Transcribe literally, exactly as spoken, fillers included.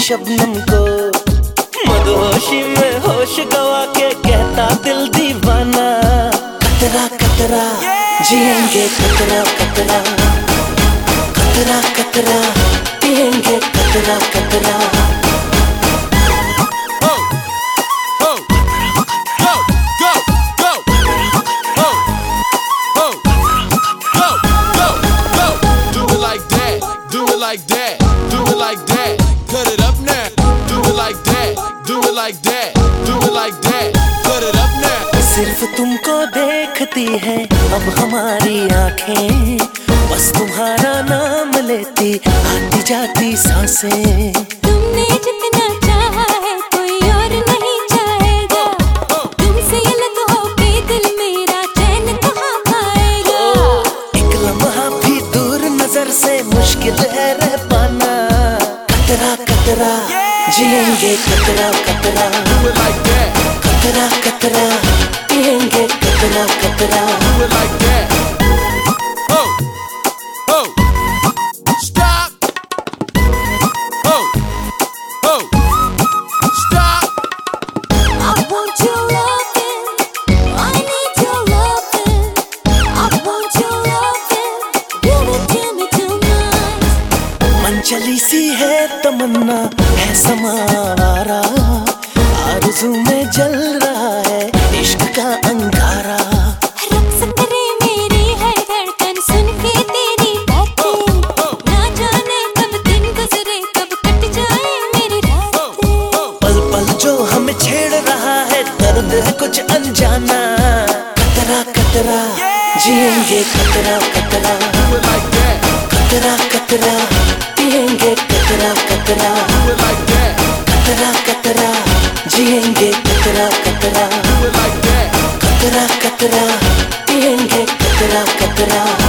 शबनम को, मदहोशी में होश गवा के कहता दिल दीवाना। कतरा कतरा जिएंगे कतरा कतरा, कतरा कतरा पिएंगे कतरा कतरा। Like that, do it like that, cut it up now. Do it like that, do it like that, do it like that, cut it up now. सिर्फ तुमको देखती है अब हमारी आंखें, बस तुम्हारा नाम लेती आती जाती सांसें। तुमने जितना चाहा है कोई और नहीं चाहेगा, तुमसे अलग होके दिल मेरा चैन कहाँ पाएगा। एक लम्हा भी दूर नजर से मुश्किल है रह पाना। कतरा कतरा जिएंगे कतरा कतरा, Do it like that, कतरा कतरा पिएंगे कतरा कतरा। do it like that. Oh, oh, stop. Oh, oh, stop. I want your loving, I need your loving. I want your loving, give it to me tonight. मनचली सी है तमन्ना है समावारा, आरज़ू में जल रहा है इश्क का अंगारा। रक्स करे मेरी है धड़कन सुन के तेरी बातें, ना जाने कब दिन गुजरे कब कट जाए मेरी रातें। पल पल जो हमें छेड़ रहा है दर्द है कुछ अनजाना। कतरा कतरा जिएंगे कतरा कतरा, Do it like that, कतरा कतरा पिएंगे कतरा कतरा। do it like that, कतरा कतरा जिएंगे कतरा कतरा, do it like that. कतरा कतरा पिएंगे कतरा कतरा।